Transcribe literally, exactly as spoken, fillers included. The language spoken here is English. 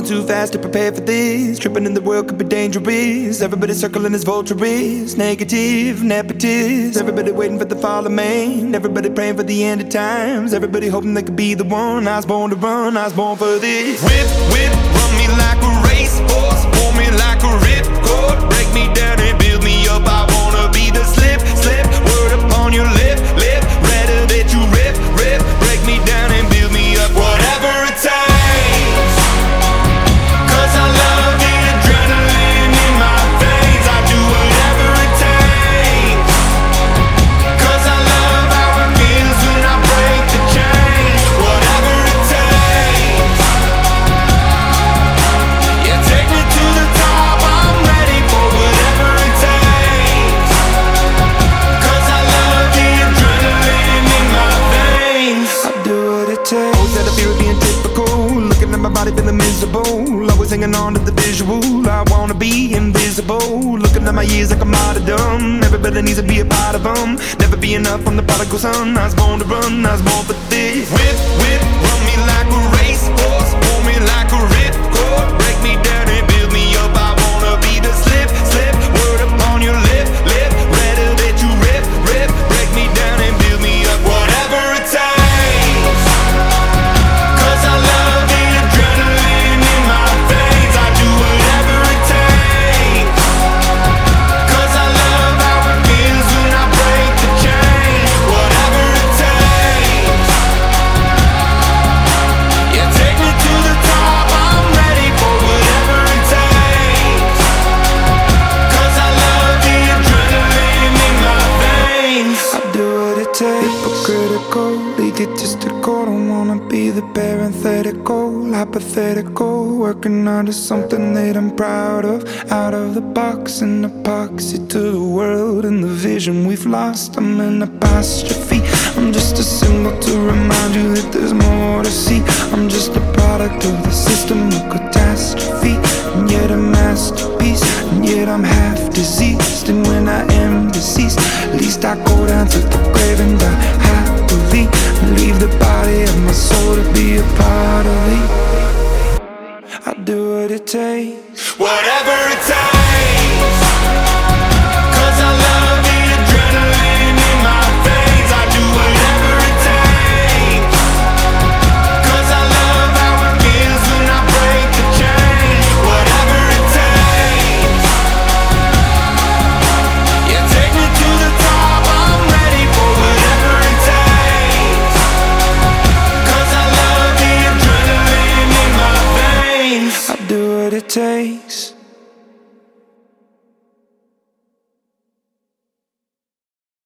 too fast to prepare for this. Tripping in the world could be dangerous. Everybody circling as vultures. Negative, nepotist. Everybody waiting for the fall of man. Everybody praying for the end of times. Everybody hoping they could be the one. I was born to run, I was born for this. Whip, whip, run me like a racehorse. Pull me like a ripcord. Break me down and build me up. I wanna be the slip, slip. Word upon your lip, lip. Rather that you rip, rip. Break me down and build me up. Whatever it takes. Cause I love the adrenaline in my veins. I do whatever it takes. Cause I love how it feels when I break the chains. Whatever it takes. Yeah, take me to the top. I'm ready for whatever it takes. Cause I love the adrenaline in my veins. I do what it takes. Always had a fear of being typical. Looking at my body feeling miserable. Always hanging on to the visual. I wanna be invisible. Looking at my years like a martyrdom. Everybody needs to be a part of them. Never be enough, I'm the prodigal son. I was born to run, I was born for this. Whip, whip, run me like a racehorse. Pull me like a ripcord. Break me down and build me up. I wanna be the slip, slip. Word upon your lip, lip. Rather that you rip, rip. Break me down and build me up. Whatever it takes. Cause I love the adrenaline in my veins. I do whatever it takes. Cause I love how it feels when I break the chains. Whatever it takes. Yeah, take me to the top. I'm ready for whatever it takes. Cause I love the adrenaline in my veins. I do what it takes. Hypocritical, egotistical. Don't wanna be the parenthetical, hypothetical. Working out of something that I'm proud of. Out of the box, an epoxy to the world and the vision we've lost. I'm an apostrophe. I'm just a symbol to remind you that there's more to see. I'm just a product of the system of catastrophe, and yet a masterpiece. And yet I'm half diseased, and when I am deceased, at least I go down to the grave and die happily, and leave the body of my soul to be a part of me. I do what it takes. Whatever it takes. Cause I love the adrenaline in my veins. I do whatever it takes. Cause I love how it feels when I break the chains. Whatever it takes. Yeah, take me to the top. I'm ready for whatever it takes. Cause I love the adrenaline in my veins. I do what it takes.